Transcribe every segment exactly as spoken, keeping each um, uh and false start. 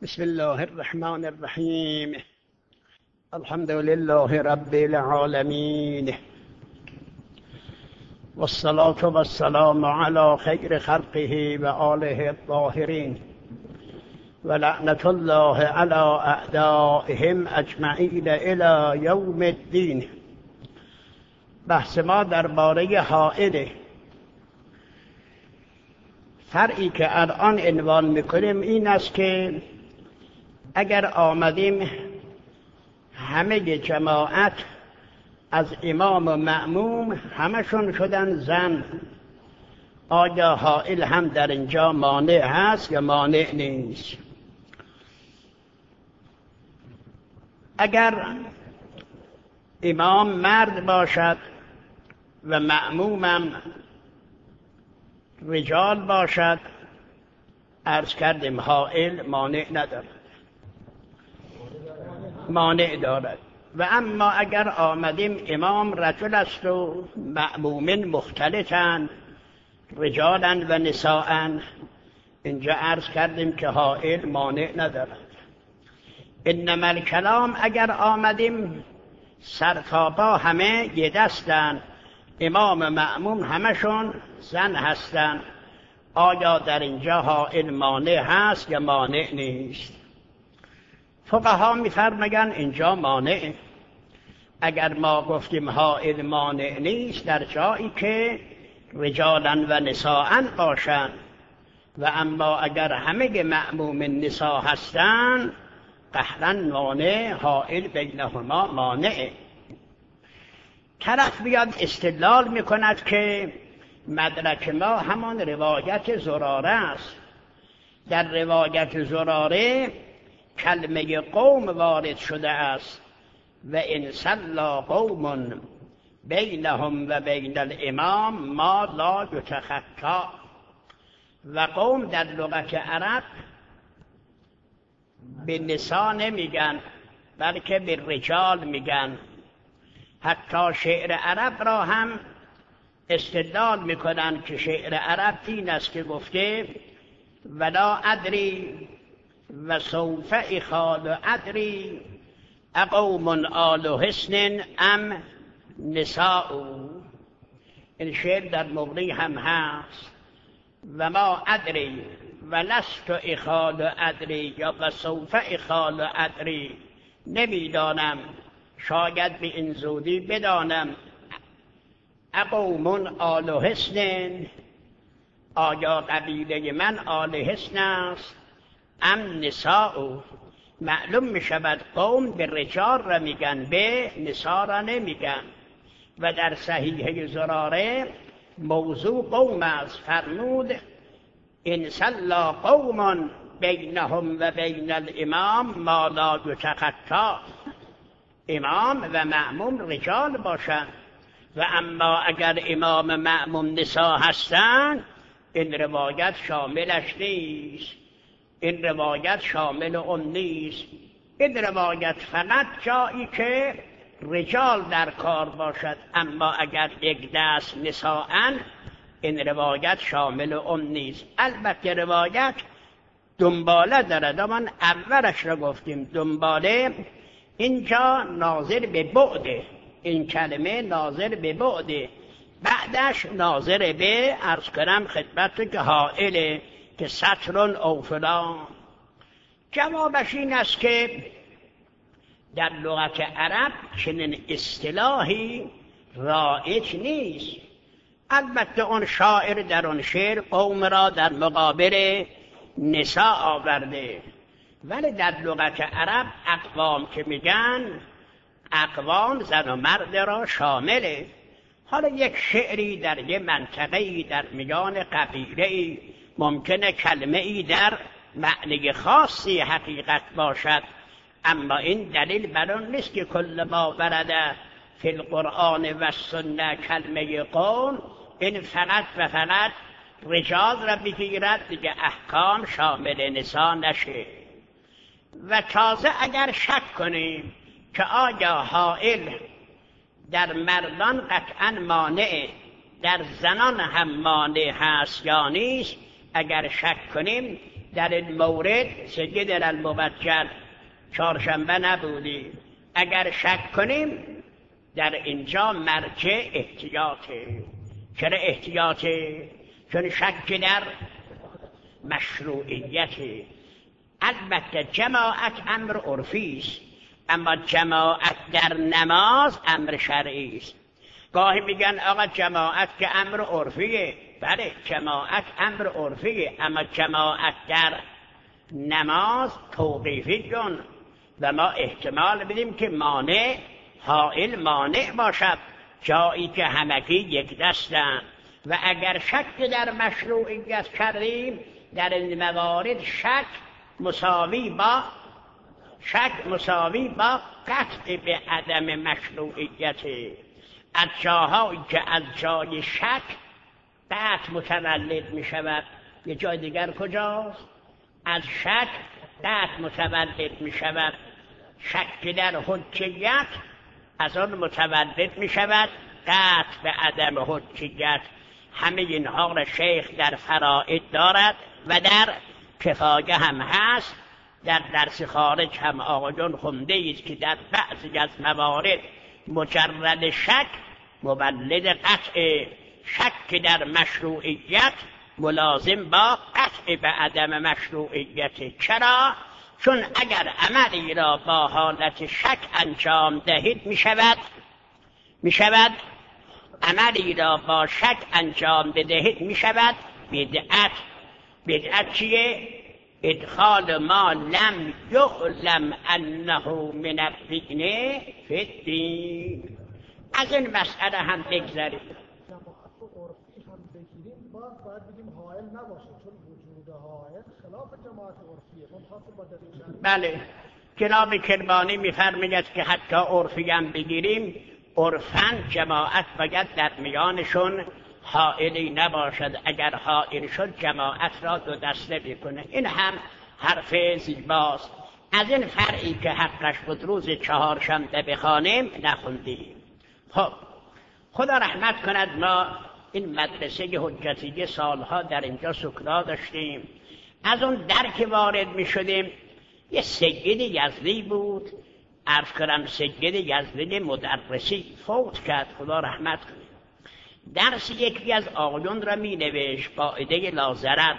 بسم الله الرحمن الرحیم. الحمد لله رب العالمین والصلاة والسلام على خیر خلقه و آله الطاهرین و لعنت الله على اعدائهم اجمعین الى یوم الدین. بحث ما درباره حائل. فرعی که الان عنوان میکنیم این است که اگر آمدیم همه جماعت از امام و مأموم همشون شدن زن، آیا حائل هم در اینجا مانع هست یا مانع نیست؟ اگر امام مرد باشد و مأمومم رجال باشد، عرض کردیم حائل مانع ندارد، مانع دارد. و اما اگر آمدیم امام رجل است و مأمومین مختلطن، رجالن و نساءن، اینجا عرض کردیم که حائل مانع ندارد. انما الکلام اگر آمدیم سرتاپا همه یه دستن، امام مأموم همشون زن هستن، آیا در اینجا حائل مانع هست یا مانع نیست؟ فقها می‌فرمایند اینجا مانع. اگر ما گفتیم حائل مانع نیست در جایی که رجالن و نساءن باشن، و اما اگر همه مأموم نساء هستن قهرا مانع، حائل بینهما مانع. طرف بیاد استدلال میکند که مدرک ما همان روایت زراره است. در روایت زراره کلمه قوم وارد شده است و ان صلی قوم بینهم و بین الامام ما لا یتخطا. و قوم در لغت عرب به نساء نمیگن بلکه به رجال میگن. حتی شعر عرب را هم استدلال میکنن که شعر عرب این است که گفته ولا ادری و سوف اخال ادری اقوم آل حسن ام نساء. این شعر در مغنی هم هست و ما ادری و لست اخال ادری یا و سوف اخال ادری، نمیدانم شاید به این زودی بدانم اقوم آل حسن، آیا قبیله من آل حسن است ام نساء. معلوم می شود قوم به رجال را میگن، به نساء را نمیگن. و در صحیحه زراره موضوع قوم است، فرمود ان صلی قوم بینهم و بین الامام ما لا یتخطا. امام و مأموم رجال باشند و اما اگر امام مأموم نساء هستند این روایت شاملش نیست، این روایت شامل اون نیست. این روایت فقط جایی که رجال در کار باشد، اما اگر یک دست نساءن این روایت شامل اون نیست. البته روایت دنباله دارد، اما اولش را گفتیم دنباله اینجا ناظر به بعده، این کلمه ناظر به بعده، بعدش ناظر به عرض کنم خدمت که حائله که سطرون او فلان. جوابش این است که در لغت عرب چنین اصطلاحی رایج نیست. البته اون شاعر در اون شعر قوم را در مقابل نساء آورده، ولی در لغت عرب اقوام که میگن اقوام زن و مرد را شامله. حالا یک شعری در یک منطقه‌ای در میان قبیله‌ای ممکنه کلمه‌ای در معنی خاصی حقیقت باشد، اما این دلیل بر آن نیست که کل ما ورد فی القرآن و السنه کلمه قوم این فقط و فقط رجال را بگیرد، دیگه احکام شامل نساء نشه. و تازه اگر شک کنیم که آیا حائل در مردان قطعا مانع، در زنان هم مانع هست یا نیست، اگر شک کنیم در این مورد سید المبجل چهارشنبه نبودی. اگر شک کنیم در اینجا مرجع احتیاطه. چرا احتیاطه؟ چون شک در مشروعیته. البته جماعت امر عرفی است، اما جماعت در نماز امر شرعی است. گاهی میگن آقا جماعت که امر عرفیه. بله جماعت امر عرفیه، اما جماعت در نماز توقیفی کن و ما احتمال بدیم که مانع حائل مانع باشد، جایی که همگی یک دستن. و اگر شک در مشروعیت کردیم در این موارد شک مساوی با شک مساوی با قطع به عدم مشروعیت. از جاهایی که از جای شک قطع متولد می شود، یه جای دیگر کجاست؟ از شک قطع متولد می شود. شک در حجیت از آن متولد می شود قطع به عدم حجیت. همه اینها را شیخ در فرائد دارد و در کفایه هم هست. در درس خارج هم آقایون خونده است که در بعضی از موارد مجرد شک مولد قطع. شک در مشروعیت ملازم با قطع به عدم مشروعیت. چرا؟ چون اگر عملی را با حالت شک انجام دهید می شود می شود عملی را با شک انجام بدهید می شود بدعت. بدعت چیه؟ ادخال ما لم یعلم انه من الدین فی الدین. از این مسئله هم بگذارید. باید بگیم حائل نباشه، چون وجود حائل خلاف جماعت عرفیه. منتصب با دلیل. بله جناب کرمانی میفرماید که حتی عرفی هم بگیریم، عرفاً جماعت باید در میانشون حائلی نباشد. اگر حائل شد جماعت را دو دسته بکنه. این هم حرف زیباست. از این فرعی که حقش بود روز چهارشنبه بخوانیم نخوندیم. خب خدا رحمت کند، ما این مدرسه حجتیه سالها در اینجا سکنا داشتیم. از اون در که وارد می شدیم یه سید یزدی بود، عرض کنم سید یزدی مدرسی فوت کرد، خدا رحمت کنه. درس یکی از آقایون را می نوشت قاعده لازرر.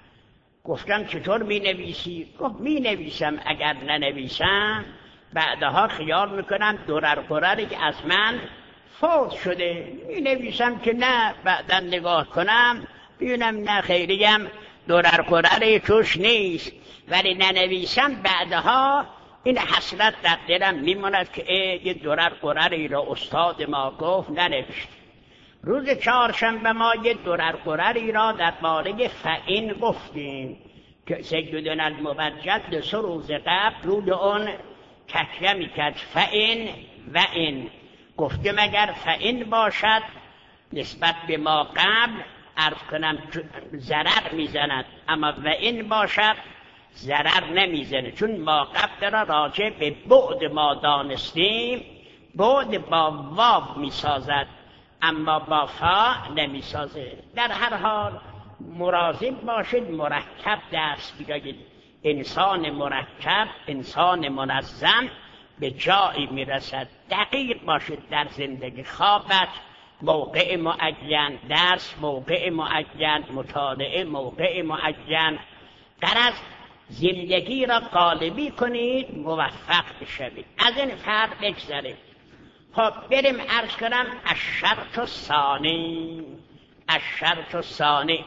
گفتم چطور می نویسی؟ گفت می نویسم، اگر ننویسم بعدها خیال میکنم درر قرری که از من فوت شده. می نویسم که نه بعدا نگاه کنم ببینم نه خیریم درر قرری توش نیست، ولی ننویسم بعدها این حسرت در دلم میماند که یه درر قرری را استاد ما گفت ننوشت. روز چهارشنبه ما یه درر قرری را در باره فعین گفتیم که سیدنا المبجل دو سه روز قبل روی اون تکیه میکرد. فعین و این گفته مگر فعین باشد نسبت به ما قبل عرض کنم ضرر میزند، اما و این باشد ضرر نمیزنه، چون ما قبل را راجع به بعد ما دانستیم بعد با واو میسازد اما با فا نمیسازه. در هر حال مراقب باشید، مرکب دست بگیرید. انسان مرکب، انسان منظم به جایی میرسد. دقیق باشید در زندگی. خوابت موقع معین، درس موقع معین، مطالعه موقع معین. غرض زندگی را غالبی کنید موفق بشوید. از این فرق بگذارید. خب بریم عرض کنم الشرط الثانی. الشرط الثانی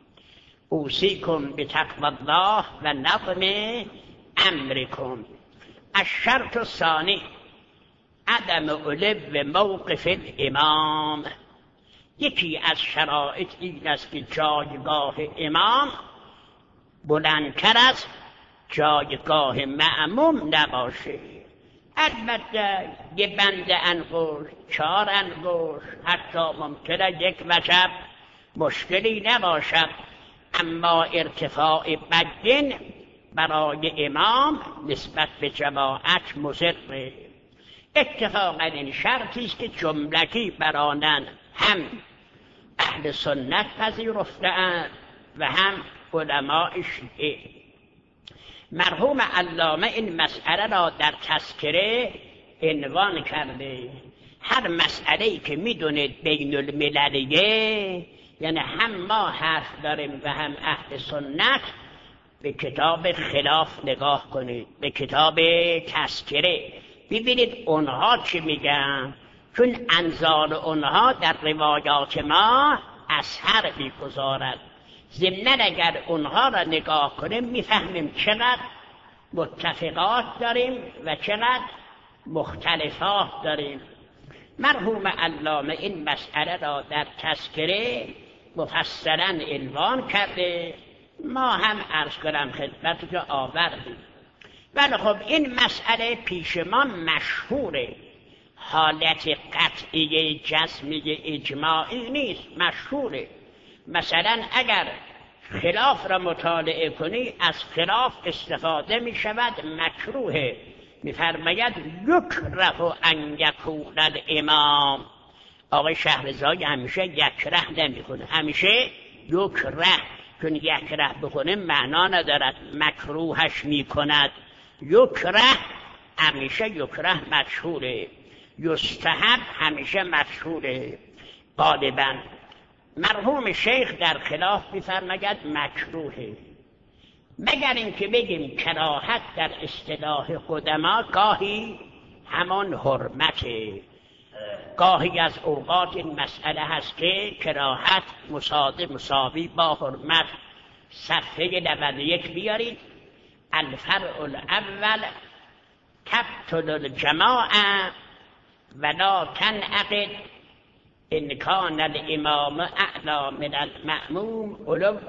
اوصیکم بتقوی الله و نظم امرکم. الشرط الثانی عدم علو موقف الامام. یکی از شرایط این است که جایگاه امام بلندتر از جایگاه مأموم نباشه. البته یه بند انگشت، چهار انگشت، حتی ممکنه یک وجب مشکلی نباشد، اما ارتفاع بدن برای امام نسبت به جماعت مضره. اتفاقا این شرطی است که جملگی برانن هم اهل سنت پذیرفته‌اند و هم علماء شیعه. مرحوم علامه این مسئله را در تذکره عنوان کرده. هر مسئله‌ای که میدونید بین المللیه، یعنی هم ما حرف داریم و هم اهل سنت، به کتاب خلاف نگاه کنید، به کتاب تذکره ببینید اونها چی میگن، چون انظار اونها در روایات ما اثر میگذارد. ضمناً اگر اونها را نگاه کنیم میفهمیم چقدر متفقات داریم و چقدر مختلفات داریم. مرحوم علامه این مسئله را در تذکره مفصلاً عنوان کرده، ما هم عرض کنم خدمت که آوردیم. ولی خب این مسئله پیش ما مشهوره، حالت قطعی جزمی اجماعی نیست، مشهوره. مثلا اگر خلاف را مطالعه کنی از خلاف استفاده می شود مکروه. می فرماید یکره ان یکون الامام. آقای شهرزایی همیشه یکره نمی کنه، همیشه یکره، چون یکره بکنه معنا ندارد مکروهش می کند. یکره همیشه یکره مشهوره، یستحب همیشه مشهوره غالبا. مرحوم شیخ در خلاف می‌فرماید مکروهه، مگر اینکه بگیم کراهت در اصطلاح قدما گاهی همان حرمته. گاهی از اوقات این مسئله هست که کراهت مساوی مساوی با حرمت. صفحه نود و یک بیارید. الفرع الاول تبطل الجماع ولا تنعقد ان کان الامام اعلی من المأموم علوا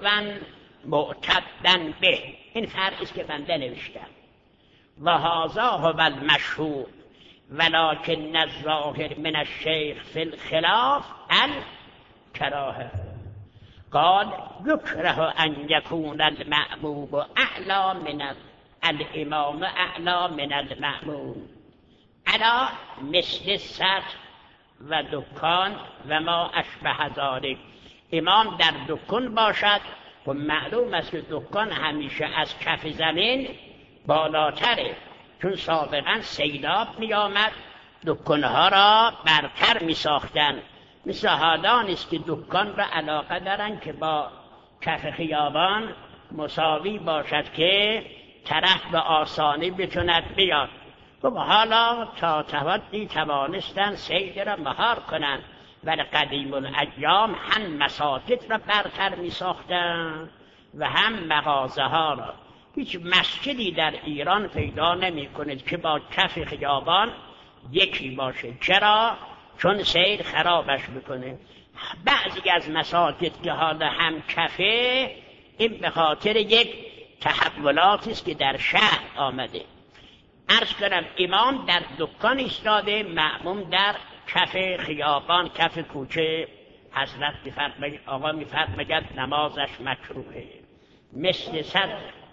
معتدا به. این فرعی است که بنده نوشتم. و هذا هو المشهور ولكن الظاهر من الشيخ في الخلاف الكراهه. قال يكره ان يكون المأموم اعلى من الامام اعلى من المأموم على مثل السطح و دکان و ما اشبه ذلك. امام در دکان باشد و معلوم است که دکان همیشه از کف زمین بالاتره، چون سابقا سیلاب می آمد دکانها را برتر می ساختن. مثل حالا نیست که دکان را علاقه دارن که با کف خیابان مساوی باشد که طرف به آسانی بتوند بیاد. خب حالا تا توانی توانستن سید را مهار کنند، ولی قدیم الایام هم مساجد را برتر می ساختن و هم مغازه ها را. هیچ مسجدی در ایران پیدا نمی کنید که با کف خیابان یکی باشه. چرا؟ چون سیر خرابش میکنه. بعضی از مساجد که حالا هم کفه، این به خاطر یک تحولاتی است که در شهر آمده. عرض کنم امام در دکان ایستاده، مأموم در کف خیابان، کف کوچه. حضرت میفرماید، آقا میفرماید نمازش مکروهه. مثل صد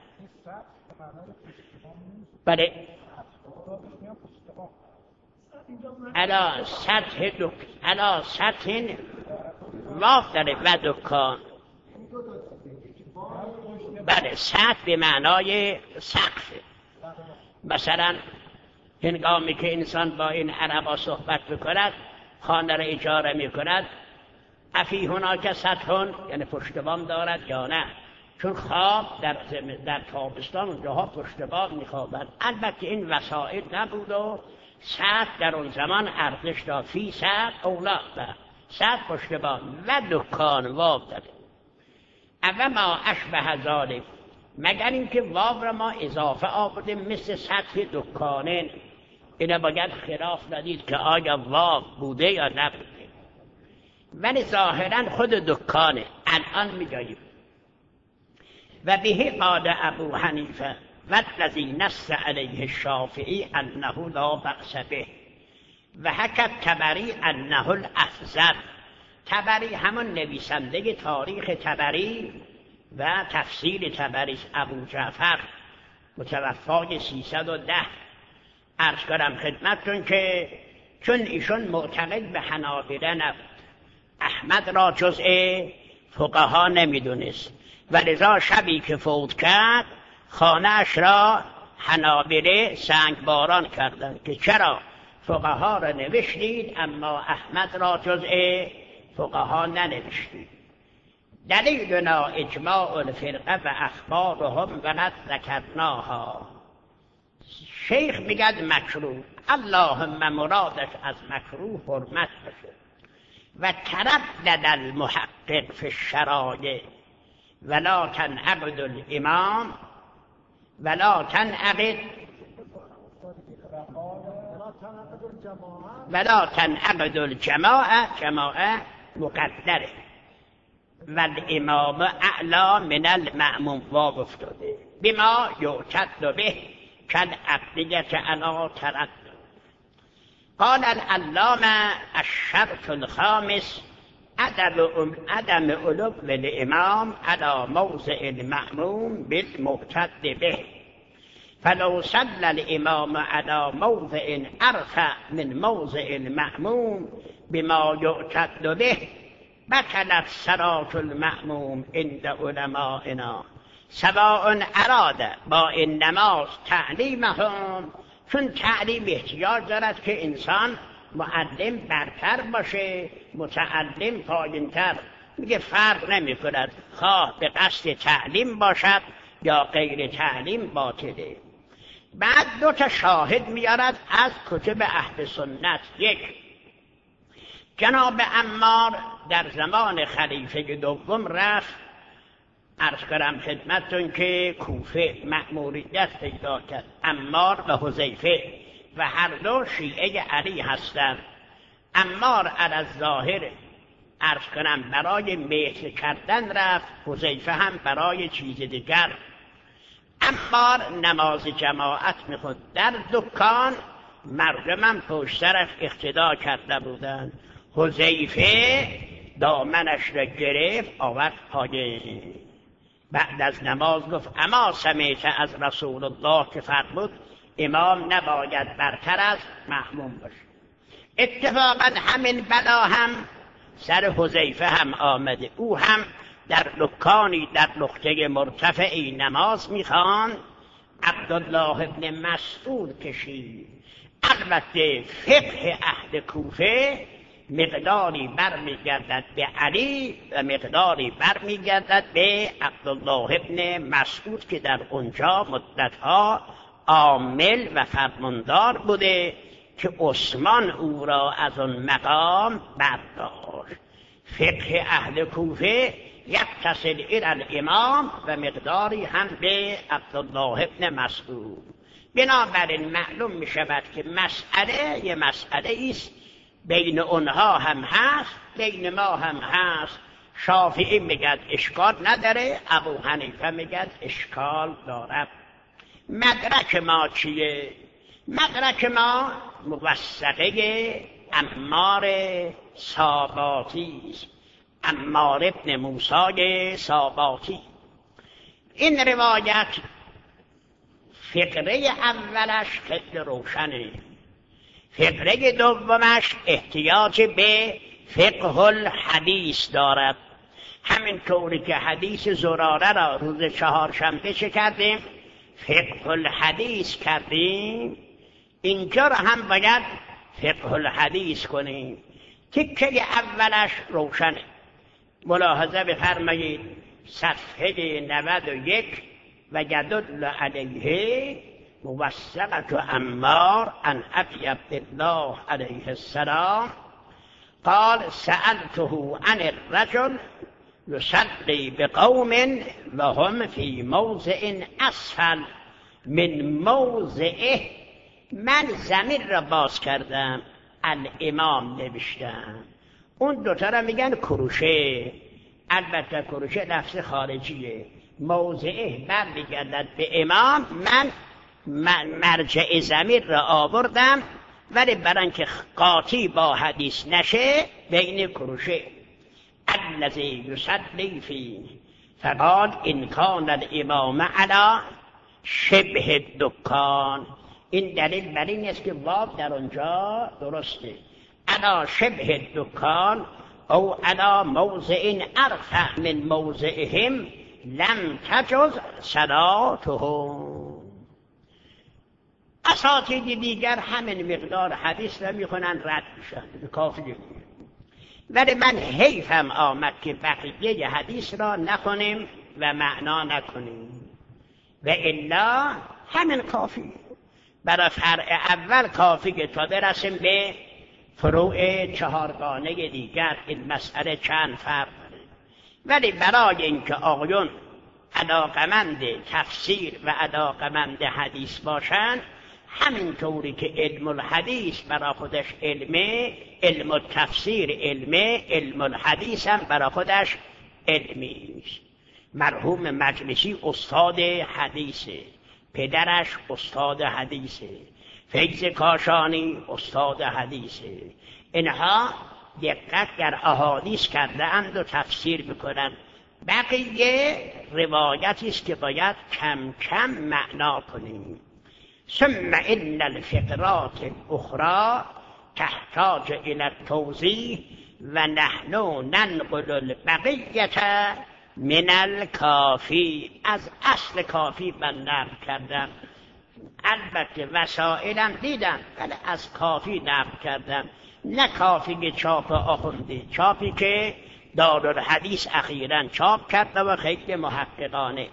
بله علا سطح دک علا سطح واف داره و دکان. بله سطح به معنای سقف. مثلا هنگامی که انسان با این عربا صحبت بکند، خانه را اجاره میکند، افی هناک سطح، یعنی پشتبام دارد یا نه، چون خواب در در تابستان اونجاها پشتبام میخوابند. البته این وسائل نبود و سطح در اون زمان ارزش داشت. فی سطح اولا و سطح پشتبام و دکان واو داره. اول ما اشبه ذالک، مگر اینکه واو را ما اضافه آوردیم مثل سطح دکانه. اینا باید خلاف ندید که آیا واو بوده یا نبوده، ولی ظاهرا خود دکانه. الان میگوییم و به قال ابو حنیفه و الذی نص علیه الشافعی انه لا بأس به و حکى طبری انه الافضل. طبری همون نویسنده تاریخ طبری و تفسیر طبری، ابو جعفر متوفای سیصد و ده. عرض کنم خدمتتون که چون ایشون معتقد به حنابله نبود، احمد را جزء فقها نمیدونست، و لذا شبی که فوت کرد خانه‌اش را حنابله سنگ باران کردند که چرا فقها را نوشتید اما احمد را جزء فقها ننوشتید. دلیلنا اجماع الفرقه و اخبارهم وقد ذکرناها. شیخ میگد مکروه، اللهم مرادش از مکروه حرمت بشه. و تردد المحقق فی الشرایع ولا تنعقد الامام ولا تنعقد ولا تنعقد الجماعه، جماعه مقدره و الامام اعلا من المأموم واو افتاده بما یعتد به کالعقدیة علی تردد. قال العلامه الشرط الخامس عدم عدم علو الامام على موضع المأموم بالمعتد به، فلو صلى الامام على موضع ارفع من موضع المأموم بما یعتد به بطلت صلاة المأموم عند علمائنا سواء اراد با این نماز تعلیمهم، چون تعلیم احتیاج دارد که انسان معلم برتر باشه متعلم پایینتر. میگه فرق نمی کند خواه به قصد تعلیم باشد یا غیر تعلیم باطله. بعد دو تا شاهد میارد از کتب اهل سنت. یک، جناب عمار در زمان خلیفه دوم رفت، عرض کردم خدمتتون که کوفه مأموریت پیدا کرد، عمار و حذیفه و هر دو شیعه علی هستند. عمار علی ظاهر عرض کنم برای مهر کردن رفت، حذیفه هم برای چیز دیگر. عمار نماز جماعت میخوند در دکان، مردمم پشت سرش اقتدا کرده بودند. حذیفه دامنش را گرفت آورد پایین. بعد از نماز گفت اما سمعت از رسول الله که فرمود امام نباید برتر از مأموم باشه. اتفاقا همین بلا هم سر حذیفه هم آمده. او هم در دکانی در نقطه مرتفعی نماز میخواند. عبدالله ابن مسعود کشید. البته فقه اهل کوفه مقداری برمیگردد به علی و مقداری برمیگردد به عبدالله ابن مسعود که در اونجا مدتها عامل و فرماندار بوده که عثمان او را از اون مقام برداشت. فقه اهل کوفه یتصل الی الامام و مقداری هم به عبدالله ابن مسعود. بنابراین معلوم می شود که مسئله یه مسئله است، بین اونها هم هست بین ما هم هست. شافعی میگد اشکال نداره، ابو حنیفه میگد اشکال دارد. مدرک ما چیه؟ مدرک ما موثقه عمار ساباتی است، عمار ابن موسی ساباتی. این روایت فقره اولش خیلی روشنه، فقره دومش احتیاج به فقه الحدیث دارد. همین طوری که حدیث زراره را روز چهارشنبه چه کردیم؟ فقه الحدیث کردیم. اینجا را هم باید فقه الحدیث کنیم. تکه اولش روشنه. ملاحظه بفرمایید صفحه نود و یک و یدل علیه موثقة عمار عن ابی عبدالله علیه السلام قال سألته عن الرجل یصلی بقوم وهم فی موضع اسفل من موضعه. من زمین را باز کردم، الامام نوشتم. اون دوتا را میگن کروشه. البته کروشه لفظ خارجیه. موضعه برمیگردد به امام. من من مرجع زمین را آوردم ولی برای که قاطی با حدیث نشه بین کروشه. الذی یصلی فی فقال ان کان الامام علی شبه دکان. این دلیل بر این است که واو در اونجا درسته. علی شبه دکان او علی موضع ارفع من موضعهم، لم تجز صلاتهم. اساتید دیگر همین مقدار حدیث را میخونن رد میشن، کافیه. ولی من حیفم آمد که بقیه حدیث را نخونیم و معنا نکنیم و الا همین کافی. برای فرع اول کافی که تا برسیم به فروع چهارگانه دیگر. این مسئله چند فرق داره، ولی برای اینکه آقایون علاقمند تفسیر و علاقمند حدیث باشند، همینطوری که علم الحدیث برای خودش علمه، علم التفسیر علمه، علم الحدیث هم برای خودش علمی است. مرحوم مجلسی استاد حدیثه، پدرش استاد حدیثه، فیض کاشانی استاد حدیثه. اینها دقت در احادیث کرده اند و تفسیر میکنند. بقیه روایتی است که باید کم کم معنا کنیم. ثم ان الفقرات الاخرى تحتاج الى التوضیح و نحن ننقل البقیه من الکافی. از اصل کافی من نقل کردم، البته وسائلم دیدم ولی از کافی نقل کردم، نه کافی که چاپ آخونده، چاپی که دارالحدیث اخیراً چاپ کرده و خیلی محققانه.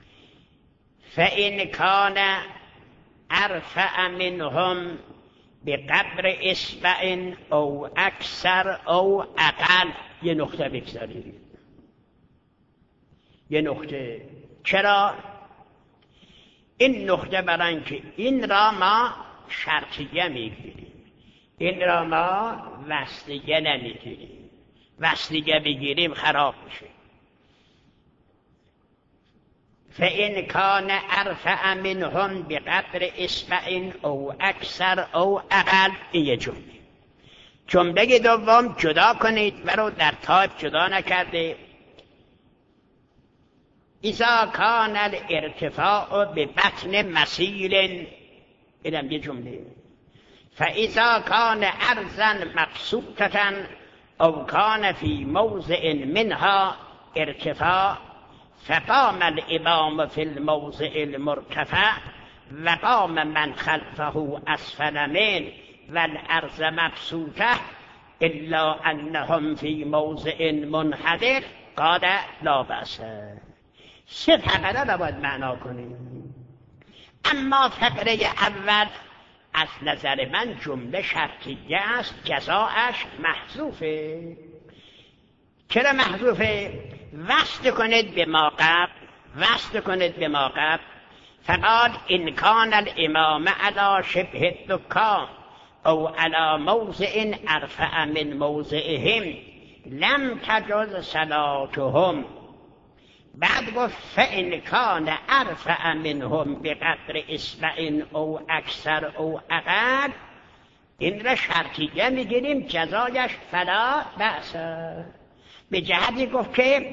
فإن كان ارفع منهم بقدر اصبع او اکثر او اقل. یه نقطه بگذارید، یه نقطه. چرا؟ این نقطه برای اینکه این را ما شرطیه میگیریم، این را ما وصلیه نمیگیریم. وصلیه بگیریم خراب میشه. فإن كان ارفع منهم بقدر اصبع او اکثر او اقل. این یه جمله. جمله دوم جدا کنید، ولو در تایپ جدا نکرده. اذا كان الارتفاع ببطن مسیل. اینم یه جمله. فاذا كان ارضا مبسوطة او كان في موضع منها ارتفاع فقام الامام في الموضع المرتفع وقام من خلفه اسفل منه والارض مبسوطة الا انهم في موضع منحدر قال لا بأس. سه فقره را باید معنا کنیم. اما فقره اول از نظر من جمله شرطیه است، جزاش محذوفه. چرا محذوفه؟ وصل کنید به ما قبل، وصل کنید به ما قبل. فقال ان كان الامام على شبه الدکان او على موضع ارفع من موضعهم لم تجز صلاتهم. بعد گفت فإن كان ارفع منهم بقدر اصبع او اکثر او اقل. این را شرطیه میگیریم، جزایش فلا بأس. به جهتی گفت که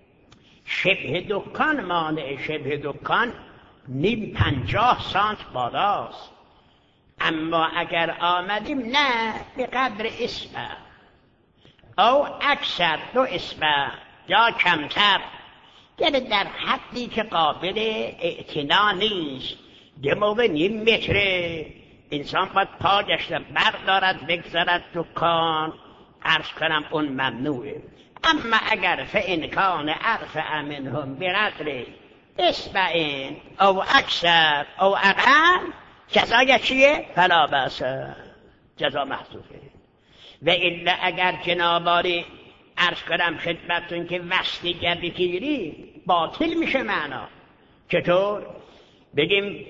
شبه دکان مانع شبه دکان نیم پنجاه سانت بالاست. اما اگر آمدیم نه به قدر اصبع او اکثر دو اصبع یا کمتر، یعنی در حدی که قابل اعتنا نیست، دموه نیم متره، انسان باید پاگش را بردارد بگذارد دکان، عرض کنم اون ممنوعه. اما اگر فإن كان ارفع منهم بقدر اصبع او اکثر او اقل، جزای چیه؟ فلا بأس، جزا محذوفه. و الا اگر جناباری عرض کنم خدمتتون که وصلیه بگیری باطل میشه معنا. چطور؟ بگیم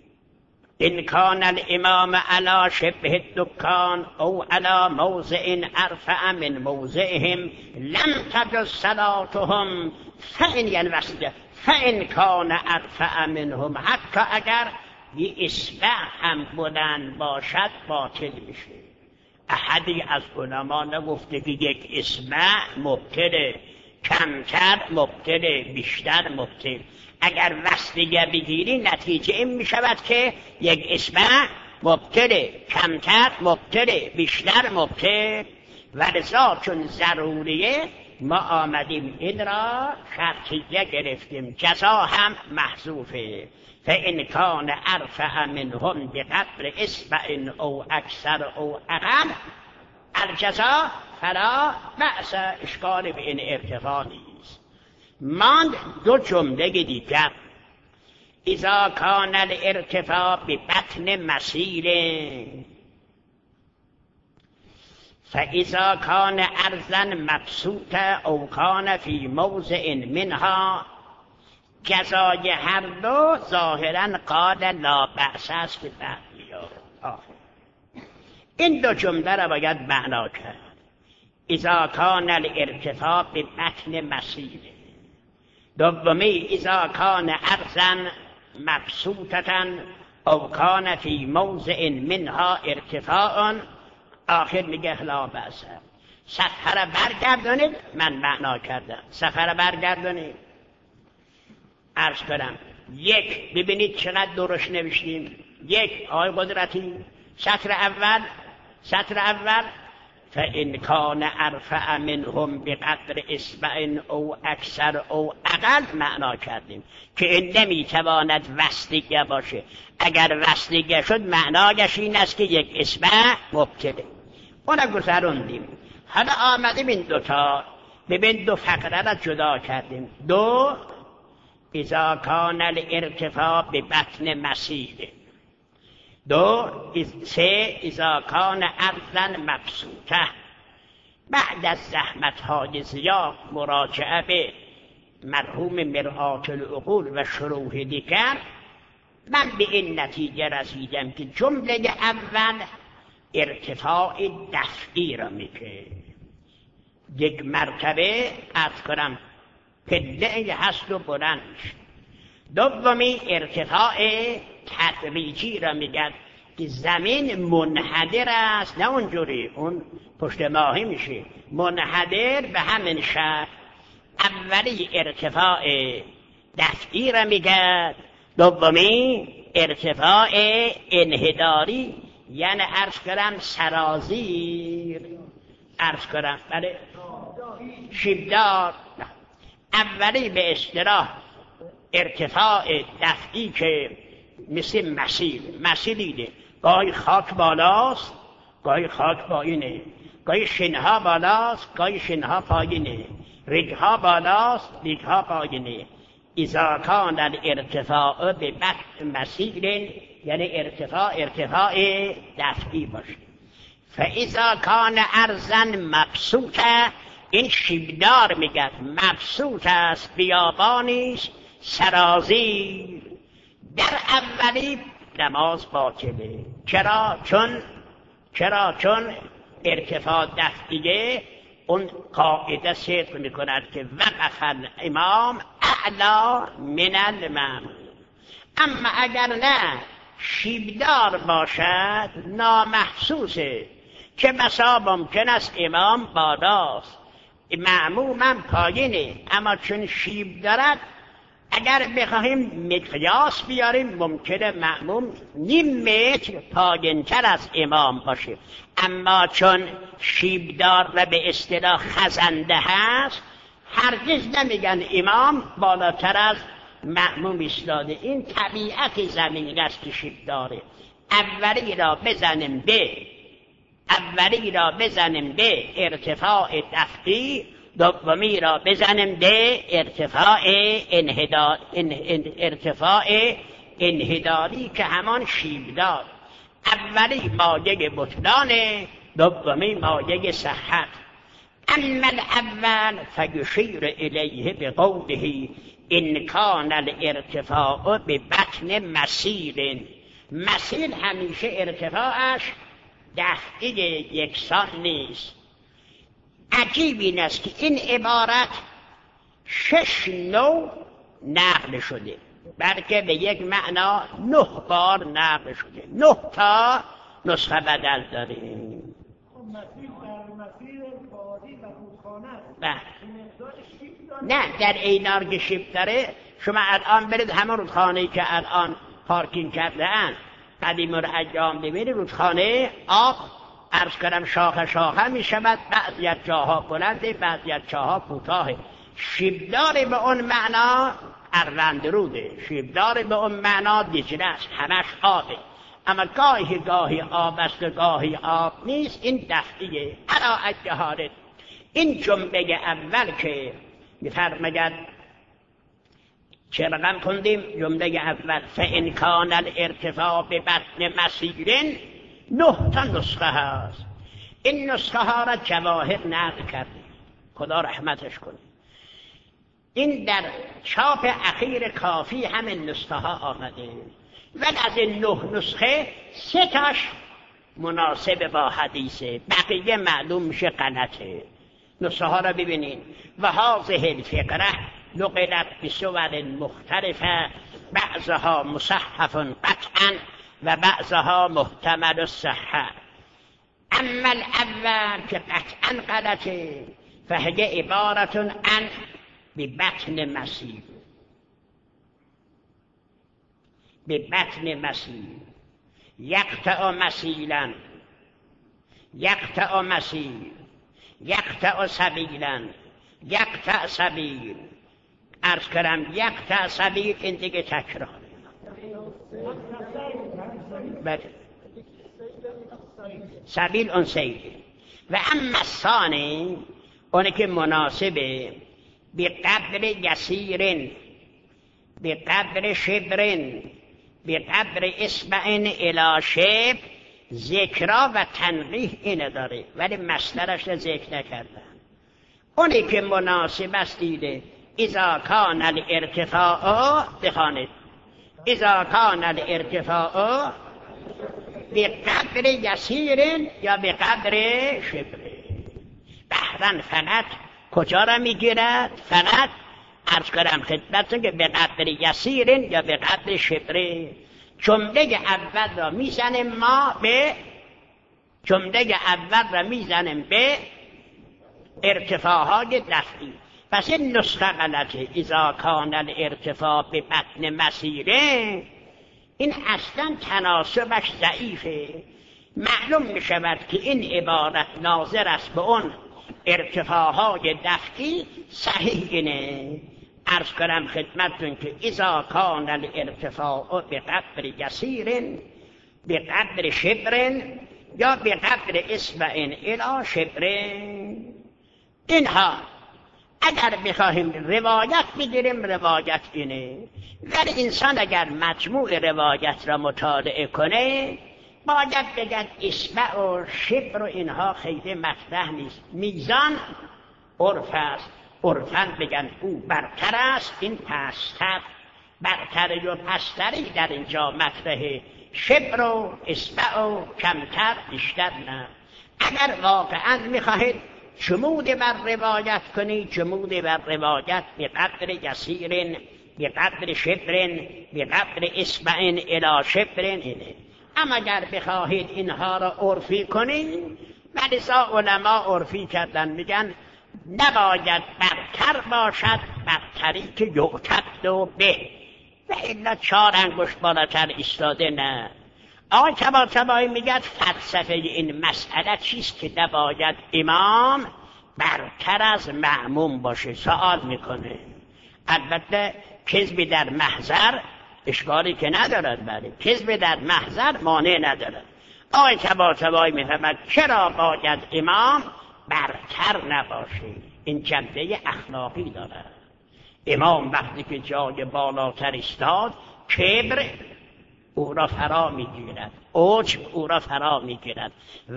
ان كان الامام على شبه الدکان او على موضع ارفع من موضعهم لم تجز صلاتهم. فإن یعنی وصلیه، فإن كان ارفع منهم، حتی اگر یه اصبع هم بلند باشد باطل میشه. احدی از علما نگفته که یک اصبع مبتله، کمتر مبتله، بیشتر مبتل. اگر وصلیه بگیری نتیجه این میشود که یک اصبع مبتله، کمتر مبتله، بیشتر مبتل. و لذا چون ضروریه ما آمدیم این را شرطیه گرفتیم، جزا هم محذوفه. فإن کان ارفع منهم بقدر اصبع او اکثر او اقل الجزا فلا بأس، اشکال به این ارتفاع نیست. ماند دو جمله دیگر. اذا کان الارتفاع ببطن مسیل فاذا کان ارضا مبسوطه او کان فی موضع منها، جزای هر دو ظاهرا قال لا بأس است به بعد. این دو جمله را باید معنا کرد. اذا کان الارتفاع ببطن مسیل، دومی اذا کان ارضا مبسوطه او کان فی موضع منها ارتفاع، آخر میگه لا بأس. صفحه را برگردانید، من معنا کردم. صفحه را برگردانید عرض کنم. یک، ببینید چقدر درست نوشتیم. یک، آقای قدرتی، سطر اول سطر اول فإن کان ارفع منهم بقدر اصبع او اکثر او اقل معنا کردیم که این نمیتواند وصلیه باشه. اگر وصلیه شد معنایش این است که یک اصبع مبتله. اونم گذروندیم. حالا آمدیم این دوتا، ببین دو فقره را جدا کردیم. دو، اذا کان الارتفاع ببطن مسیل. دو، سه، اذا کان ارضا مبسوطه. بعد از زحمت های زیاد مراجعه به مرحوم مرآت العقول و شروح دیگر، من به این نتیجه رسیدم که جمله اول ارتفاع دفعی را میگه. یک مرتبه عرض کنم پله هست و بلند. دومی ارتفاع تدریجی را میگن که زمین منحدر است، نه اونجوری اون پشت ماهی میشه، منحدر به همین شکل. اولی ارتفاع دفعی را میگن، دومی ارتفاع انحداری، یعنی عرض کنم سرازیر، عرض کنم بله شیبدار. اولی به اصطلاح ارتفاع دفعی که مثل مسیل مسیلیده، گاهی خاک بالاست گاهی خاک پایینه، گاهی شنها بالاست گاهی شنها پایینه، ریگها بالاست ریگها پایینه. اذا کان الارتفاع به بطن مسیل، یعنی ارتفاع ارتفاع دفعی باشه. فاذا کان ارضا مبسوطه، این شیبدار میگه مبسوط است، بیابانیست سرازیر. در اولی نماز باطله. چرا؟ چون چرا چون ارتفاع دفعیه اون قاعده صدق میکند که وقف الامام اعلا من المأموم. اما اگر نه شیبدار باشد نامحسوسه، که بسا ممکن است امام بالاست مأمومم پایینه، اما چون شیب دارد اگر بخواهیم مقیاس بیاریم ممکنه مأموم نیم متر پایین‌تر از امام باشه، اما چون شیبدار و به اصطلاح خزنده هست هرگز نمیگن امام بالاتر از مأموم ایستاده. این طبیعت زمین است که شیبداره. اولی را بزنیم به اولی را بزنیم به ارتفاع دفعی، دومی را بزنیم به ارتفاع انحدار ان... ان... ارتفاع انحداری که همان شیبدار. اولی مایه بطلانه، دومی مایه صحت. اما الاول فیشیر الیه بقوله ان کان الارتفاع ببطن مسیل. مسیل همیشه ارتفاعش دفعی یکسان نیست. عجیب این است که این عبارت شش نوع نقل شده، بلکه به یک معنا نه بار نقل شده. نه تا نسخه بدل داریم. نه در اینار که شیب داره، شما الان برید همه رودخانه‌ای که الان پارکینگ کرده اند قدیم و ایام ببینید، رودخانه آب عرض کردم شاخه شاخه می شود، بعضی از جاها بلنده، بعضی از جاها کوتاه. شیبدار به اون معنا اروندروده، شیبدار به اون معنا دجله است، همش آبه، اما گاهی گاهی آب است و گاهی آب نیست. این دفعیه. علا اجهاره این جمله اول که میفرماید چه رقم کندیم؟ جمله اول فإن کان الارتفاع به بطن مسیرن نه تا نسخه هست. این نسخه ها را جواهر نقل کرده، خدا رحمتش کنه. این در چاپ اخیر کافی همین نسخه ها آمده، ولی از این نه نسخه سه تاش مناسب با حدیثه، بقیه معلوم میشه غلطه. نسخه ها را ببینین. و هذه الفقره نقلت بصور مختلفه، بعضها مصحف قطعا و بعضها محتمل الصحه. اما الاول که قطعا غلطه فهی عبارت عن ببطن مسیل، ببطن مسیل یقطع مسیلا، یقطع مسیل، یقطع سبیلا، یقطع سبیل. عرض کردم یقطع سبیل، این دیگه تکرار. سبیل اون سیل. و اما ثانی اونه که مناسبه به قدر یسیرن، به قدر شبرن، به قدر اصبعن الی شبر، ذکرا و تنقیح اینه داره، ولی مصدرش را ذکر نکردن. اونی که مناسب است دیده اذا کان الارتفاع، بخوانید اذا کان الارتفاع به قدر یسیرن یا به قدر شبر. بحرن فقط کجا را میگیرد؟ فقط عرض کردم خدمتتون که به قدر یسیرن یا به قدر شبر. جمله اول را میزنیم ما به جمله اول را میزنیم به ارتفاعهای دفعی. پس این نسخه غلطه. اذا کان الارتفاع به بطن مسیره، این اصلا تناسبش ضعیفه. معلوم می شود که این عبارت ناظر است به اون ارتفاعهای دفعی. صحیح اینه. عرض کنم خدمتتون که اذا کان الارتفاع به قدر یسیرن، به قدر شبرن یا به قدر اصبعن الی شبرن. اینها اگر بخواهیم روایت بگیریم روایت اینه، ولی انسان اگر مجموع روایت را مطالعه کنه باید بگد اصبع و شبر و اینها خیلی مطرح نیست. میزان عرف است، عرفاً بگن او برتر است، این پستر. برتری و پستری در اینجا مطرحه، شبر و اصبع و کمتر بیشتر نه. اگر واقعاً میخواهید جمود بر روایت کنی، جمود بر روایت به قدر یسیرن، به قدر شبرن، به قدر اصبعن الی شبرن اینه. اما اگر بخواهید اینها را عرفی کنید، ولذا علما عرفی کردن، میگن نباید برتر باشد برتری که یعتد و به، و الا چهار انگشت بالاتر ایستاده نه. آقای طباطبایی میگه فلسفه این مسئله چیست که نباید امام برتر از مأموم باشه. سوال میکنه. البته کذب در محضر اشکالی که ندارد، بله کذب در محضر مانع ندارد. آقای طباطبایی میفهمد چرا باید امام برتر نباشه. این جنبه اخلاقی دارد. امام وقتی که جای بالاتر استاد، کبر او را فرا میگیرد، عجب او را فرا میگیرد.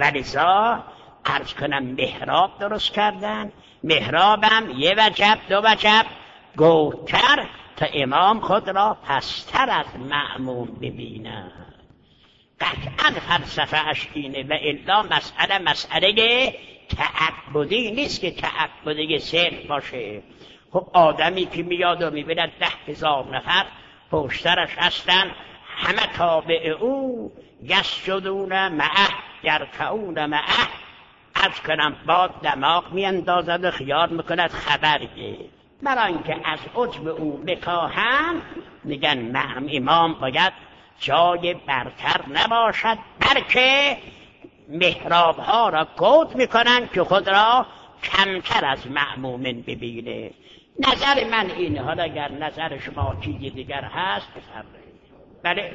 ولذا عرض کنم محراب درست کردن. محرابم یه وجب دو وجب گوتر تا امام خود را پستر از مأموم ببیند. قطعا فلسفه اش اینه، و الا مسئله مسئله تعبدی نیست که تعبدی صرف باشه. خب آدمی که میاد و میبیند ده هزار نفر پشترش هستن، همه تابع او، یسجدون معه، یرکعون معه، از کنم باد دماغ میاندازد و خیال میکند خبریه. برای اینکه از عجب او بکاهن میگن مهم امام باید جای برتر نباشد، بلکه محراب ها را گود میکنن که خود را کمتر از مأمومین ببینه. نظر من اینه، حالا اگر نظر شما چیزی دیگر هست بفرمایید. بله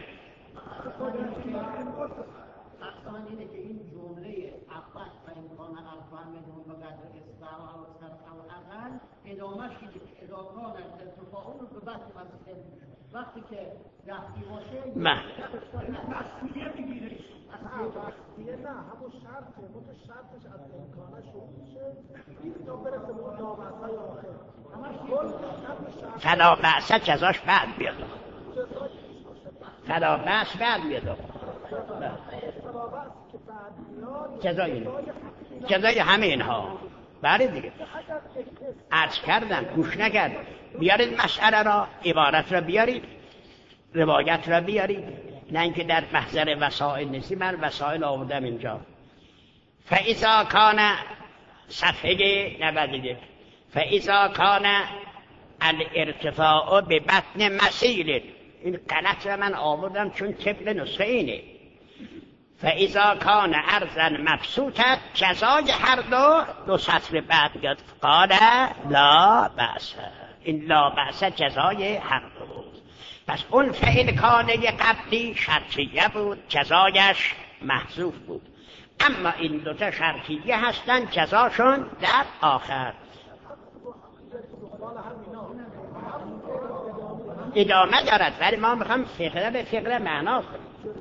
اصلا اینه که این جمله اول و امکان اول بدون و قدر استعلا و صرف و اقل ادامهش که ادامه ارتفاع اون رو به بحث مسئله وقتی که دستی باشه من بسیه بگیره بسیه نه همون شرطه متو شرطش از امکانه شروع میشه این تا برسه به اون نامعصای آخر فلا بعثه جزاش بعد بیاد، فلا بعث بعد بیاد، جزای جزای همه اینها. بله دیگه عرض کردم گوش نکرد. بیارید مسئله را، عبارت را بیارید، روایت را بیارید، نه اینکه در محضر وسائل نیستی. من وسائل آوردم اینجا. فاذا کان صفحه نود و یک فاذا کان الارتفاع به بطن مسیل، این غلط را من آوردم چون طبق نسخه اینه. فاذا کان ارضا مبسوطه جزای هر دو دو سطر بعد بیاد قال لا بأس. این لا بأس جزای هر دو بود. پس اون فعل کانه قبلی شرطیه بود، جزایش محذوف بود. اما این دوتا شرطیه هستن، جزاشون در آخر. ادامه دارد ولی ما میخوام فقره به فقره معنا کنیم.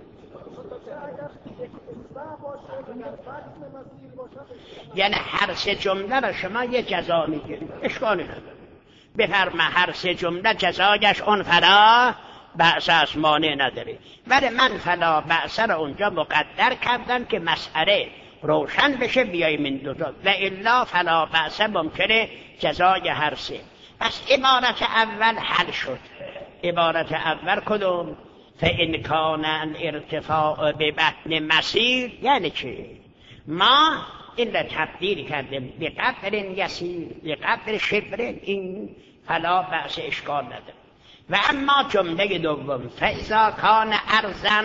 یعنی هر سه جمله را شما یه جزا میگیرید، اشکالی نداره. بفرما هر سه جمله جزایش اون فلا بأس است، مانع نداره. ولی من فلا بأس را اونجا مقدر کردم که مسئله روشن بشه بیاییم این دوتا، و الا فلا بأس ممکنه جزای هر سه. پس عبارت اول حل شد. عبارت اول کدوم؟ فإن کان الارتفاع به بطن مسیر، یعنی چه؟ ما این را تبدیل کردیم به قدر یسیر، به قدر شبر، این فلا بأس اشکال نداره. و اما جمله دوم فاذا کان ارضا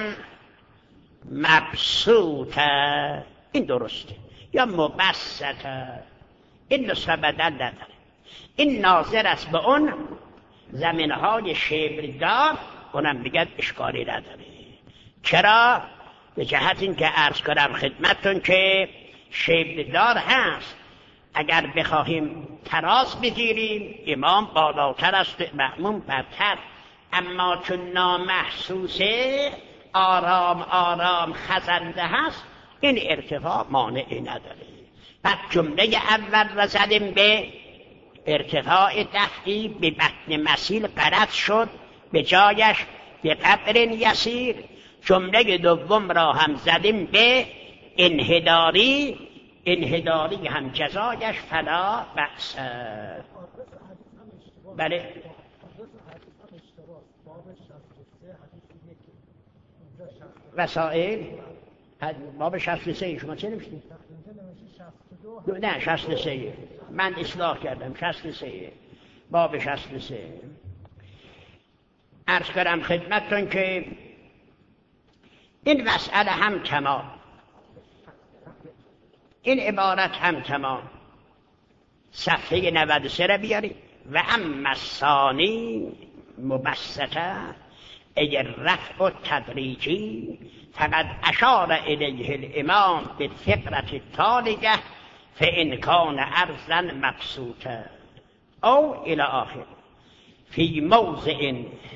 مبسوطه، این درسته، یا مبسطه، این نسخه بدل نداره. این ناظر است به اون زمینهای شبردار، اونم بگد اشکالی نداره. چرا؟ به جهت این که عرض کنم خدمتتون که شبردار هست، اگر بخواهیم تراز بگیریم امام بالاتر است، مأموم برتر. اما چون نامحسوسه، آرام آرام خزنده هست، این ارتفاع مانعی نداره. پس جمله اول را زدیم به ارتفاع دفعی به بطن مسیل غلط شد، به جایش به قدر یسیر. جمله دوم را هم زدیم به انحداری، انحداری هم جزایش فلا بأس. بله وسائل باب شصت و سه شما چه نمیشتید؟ نه شصت و سه من اصلاح کردم، شصت و سه باب شصت و سه. عرض کردم خدمتتون که این مسئله هم تمام، این عبارت هم تمام. صفحه نود و سه را بیارید. و اما الثانی مبسطه اگر رفع تدریجی فقد اشار الیه الامام بالفقرة التالية فإن كان ارضا مبسوطه او الى آخر. فی موضع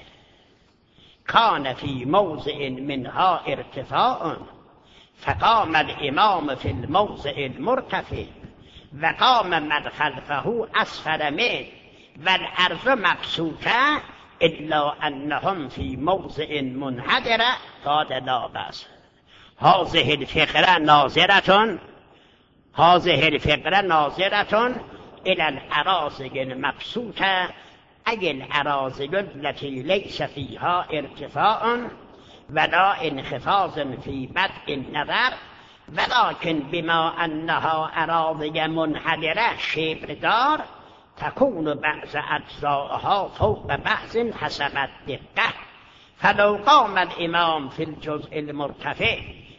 کان فی موضع منها ارتفاع فقام الامام فی الموضع المرتفع وقام من خلفه اسفل منه والارض مبسوطه الا انهم فی موضع منحدر قال لا بأس. هذه الفقره ناظره هذه الفقره ناظره الى الاراضی المبسوطه اگه الاراضی التي ليس فيها ارتفاع ولا انخفاض في بدء النظر ولكن بما انها اراضی منحدره شبردار تكون بعض اجزائها فوق بعض حسب الدقه. فلو قام الامام في الجزء المرتفع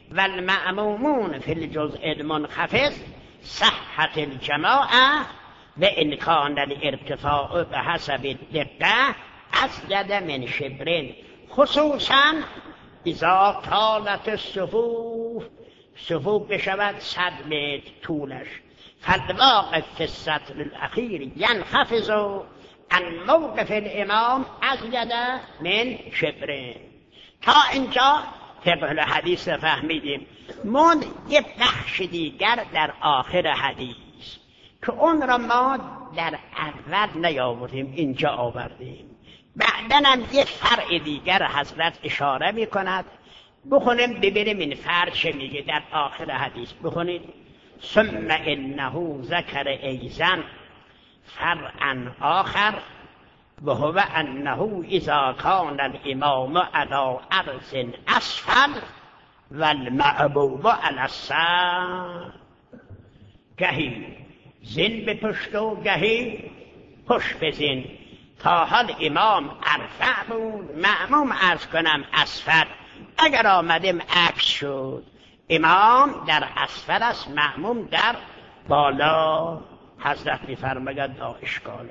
و المأمومون فی الجزء المنخفض صحت الجماعه و ان کان الارتفاع به حسب الدقه ازید من شبرین، خصوصا اذا طالت الصفوف، صفوف بشود صد متر طولش، فالواقف فی السطر الاخیر ینخفض عن موقف الامام ازید من شبرین. تا اینجا فقه الحدیث فهمیدیم. من یه بخش دیگر در آخر حدیث که اون را ما در اول نیاوردیم اینجا آوردیم. بعدن هم یه فرع دیگر حضرت اشاره می کند. بخونیم ببینیم این فرع چه میگه در آخر حدیث. بخونید: ثم انه ذکر ایضا فرعا آخر و هو انه اذا کان الامام علی عرض اسفل و المعبوب علی السر، گهی زین به پشت و گهی پشت بزین. تا حال امام ارفع بود، معموم عرض کنم اسفل. اگر آمدیم عکس شد، امام در اسفل است، معموم در بالا. حضرت می‌فرماید لا اشکاله.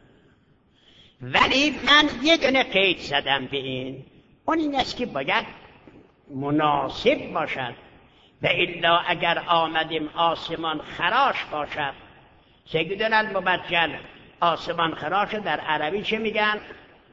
ولی من یه دونه قید زدم به این، اون این است که باید مناسب باشد، و الا اگر آمدیم آسمان خراش باشد. سیدنا المبجل آسمان خراش در عربی چه میگن؟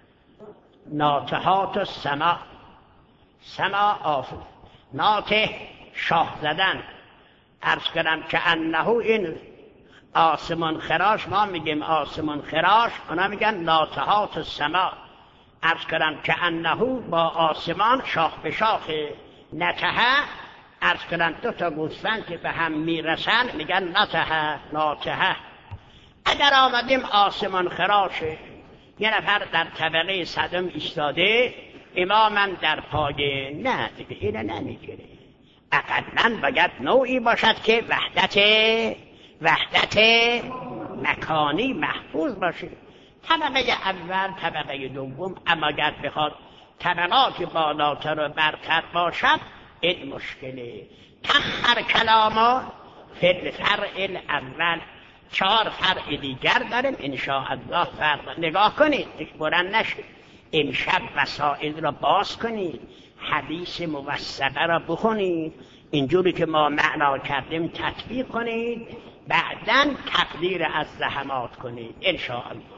ناطحات السما، سما آف ناطح شاه زدن. عرض کنم که انه این آسمان خراش، ما میگیم آسمان خراش، اونا میگن ناطحات السما. عرض کنم که انه با آسمان شاخ به شاخ، نتحه عرض کنم دو تا گوسفند که به هم میرسن میگن نتحه ناطحه. اگر آمدیم آسمان خراشه، یه نفر در طبقه صدم ایستاده، امامم در پایه، نه دیگه اینه نمیگیره. اقلاً باید نوعی باشد که وحدت وحدت مکانی محفوظ باشه. طبقه اول، طبقه دوم، اما اگر بخواد طبقات بالاتر و برتر باشد این مشکله. تخر کلاما فی الفرع الاول. چهار فرع دیگر داریم انشاءالله. فرق نگاه کنید، بلند نشید. امشب وسائل را باز کنید، حدیث موثقه را بخونید، اینجوری که ما معنا کردیم تطبیق کنید، بعداً تقدیر از زحمات کنید انشاءالله.